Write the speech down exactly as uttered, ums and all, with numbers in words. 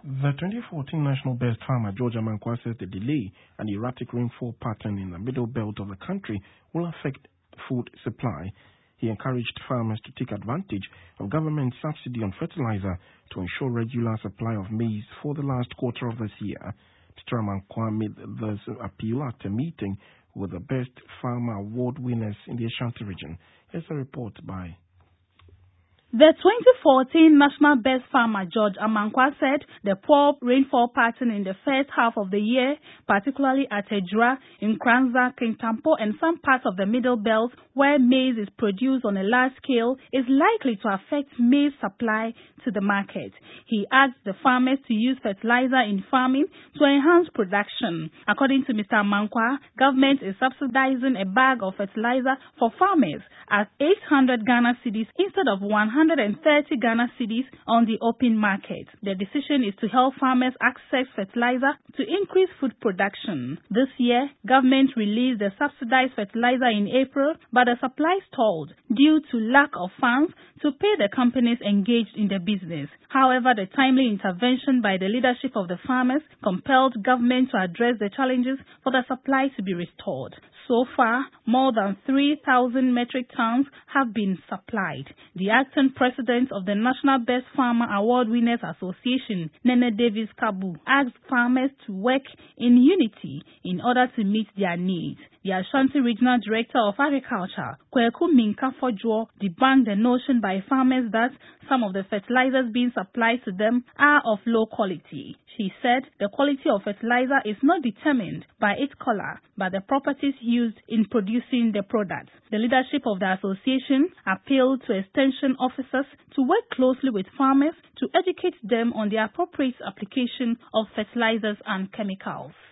The twenty fourteen National Best Farmer George Amankwa says the delay and erratic rainfall pattern in the middle belt of the country will affect food supply. He encouraged farmers to take advantage of government subsidy on fertilizer to ensure regular supply of maize for the last quarter of this year. Mister Amankwa made this appeal at a meeting with the Best Farmer Award winners in the Ashanti region. Here's a report by The twenty fourteen National Best Farmer George Amankwa said the poor rainfall pattern in the first half of the year, particularly at Ejura, in Kranza, Kintampo, and some parts of the Middle Belt where maize is produced on a large scale, is likely to affect maize supply to the market. He asked the farmers to use fertilizer in farming to enhance production. According to Mister Amankwa, government is subsidizing a bag of fertilizer for farmers at eight hundred Ghana cedis instead of one hundred thirty Ghana cedis on the open market. The decision is to help farmers access fertilizer to increase food production. This year, government released the subsidized fertilizer in April, but the supply stalled due to lack of funds to pay the companies engaged in the business. However, the timely intervention by the leadership of the farmers compelled government to address the challenges for the supply to be restored. So far, more than three thousand metric tons have been supplied. The acting president of the National Best Farmer Award Winners Association, Nene Davis Kabu, asked farmers to work in unity in order to meet their needs. The Ashanti Regional Director of Agriculture, Kweku Minka Fojo, debunked the notion by farmers that some of the fertilizers being supplied to them are of low quality. She said the quality of fertilizer is not determined by its color, but the properties used in producing the products. The leadership of the association appealed to extension officers to work closely with farmers to educate them on the appropriate application of fertilizers and chemicals.